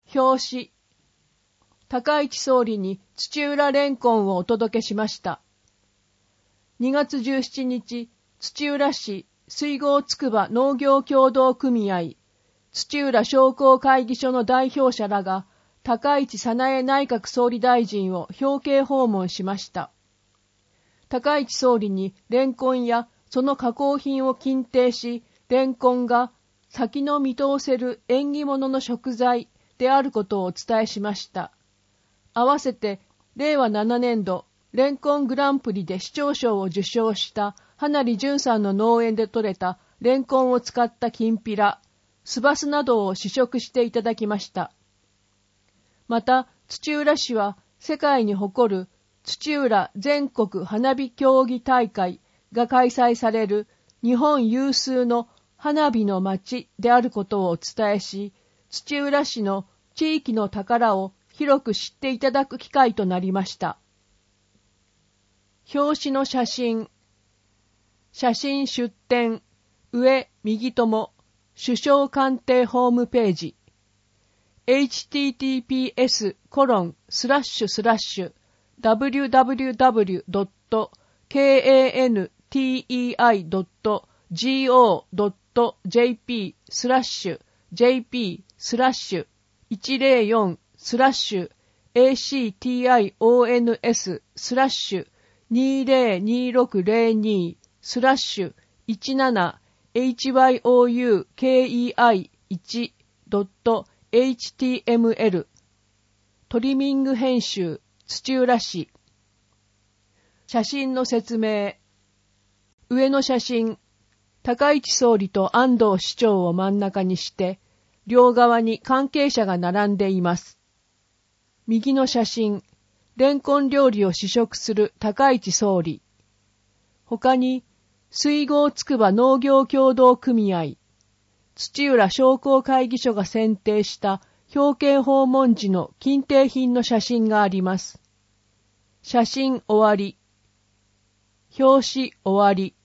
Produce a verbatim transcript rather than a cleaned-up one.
表紙。高市総理に土浦レンコンをお届けしました。にがつじゅうしちにち、土浦市水郷つくば農業協同組合、土浦商工会議所の代表者らが、高市早苗内閣総理大臣を表敬訪問しました。高市総理にレンコンやその加工品を金呈し、レンコンが先の見通せる縁起物の食材であることをお伝えしました。合わせて、れいわななねんど、レンコングランプリで市長賞を受賞した花利淳さんの農園で採れたレンコンを使ったきんぴら、酢バスなどを試食していただきました。また、土浦市は世界に誇る土浦全国花火競技大会が開催される日本有数の花火の町であることをお伝えし、土浦市の地域の宝を広く知っていただく機会となりました。表紙の写真。写真出展、上右とも、首相官邸ホームページ。エイチティーティーピーエスコロンスラッシュスラッシュダブリューダブリューダブリュードットケーエーエヌティーイーアイドットジーオードットジェーピースラッシュジェーピースラッシュいちぜろよんスラッシュエーシーティーアイオーエヌエススラッシュにぜろにろくぜろにスラッシュいちななエイチワイオーユーケーイーアイワンドットエイチティーエムエル トリミング編集土浦市。写真の説明。上の写真、高市総理と安藤市長を真ん中にして、両側に関係者が並んでいます。右の写真、レンコン料理を試食する高市総理。他に、水郷つくば農業協同組合、土浦商工会議所が選定した表敬訪問時の金呈品の写真があります。写真終わり。表紙終わり。